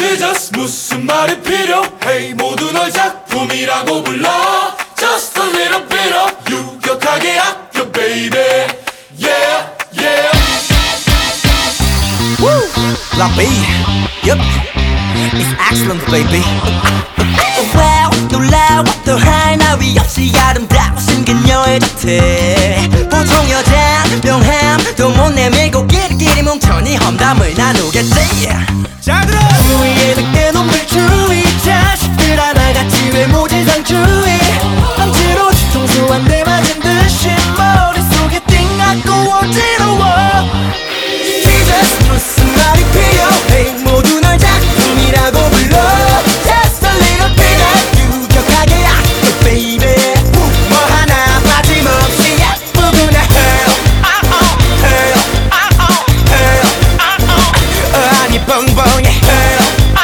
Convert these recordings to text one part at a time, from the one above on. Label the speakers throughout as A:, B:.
A: Jesus 무슨 말이 필요해 모두 널 작품이라고 불러 Just a little bit of 유격하게 아껴 baby Yeah yeah
B: Woo! Block B, yup, it's excellent baby. Wow, 놀라워 또 할 나위 없이 아름다우신 그녀의 곁에 보통 여잔 명함도 못 내밀고 끼리끼리 뭉쳐니 험담을 나누겠지. 잘 들어! 주위에 늑대 놈들 주의 자식들 하나같이 외모지상주의 방치로 뒤통수 한 대 맞은 듯이 머릿속에 띵하고 어지러워. 무슨 말이 필요해 모두 널 작품이라고 불러 Just a little bit of 유격하게 아껴 baby 뭐 하나 빠짐없이 예쁘구나 Hell Hell Hell 아니 뻥뻥해 Hell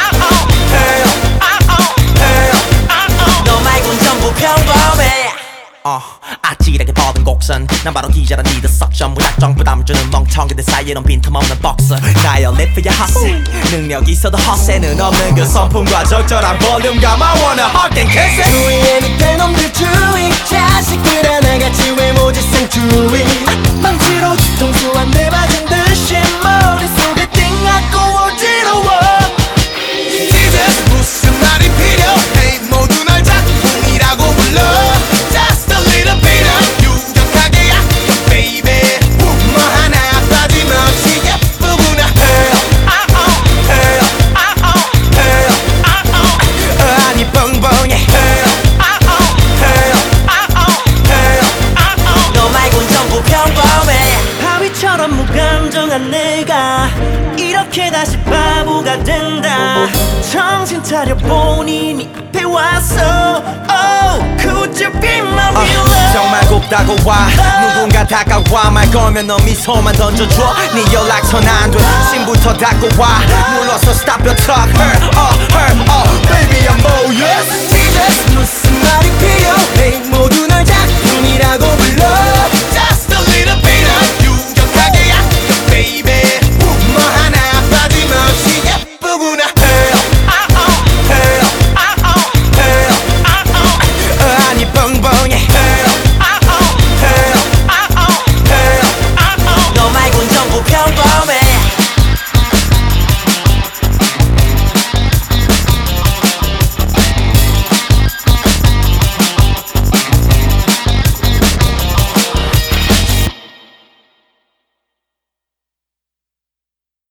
B: Hell 너 말곤 전부 평범해 아찔하게 뻗은 곡선 난 바로 기자란 니들 석션 무작정 부담 주는 멍청이들 사이에 넌 빈틈없는 복선 나의 리프야 헛세 능력 있어도 헛세는 없는 그 성품과 적절한 볼륨감 I wanna hug and kiss it 주위에 밑에 놈들 주의 자식들 하나같이 외모지상 주의 망치로 뒤통수 한 대 맞은 듯이 머릿속에 띵하고 어지러워 Jesus 무슨 말이 필요해 모두 널 작품이라고 불러 Just a little bit of 유격하게 아껴 baby 뭐 하나 빠짐없이 예쁘구나 Hell Hell Hell 아니 뻥뻥해 Hell Hell 너 말곤 전부 평범해 바위처럼 무감정한 내가 이렇게 다시 바보가 된다 정신 차려 본인이 앞에 왔어 Oh could you be my real love 정말 곱다고 와 누군가 다가와 말 걸면 너 미소만 던져줘 네 연락처 안돼 신부터 닫고 와 눌러서 stop your talk her baby I'm all yes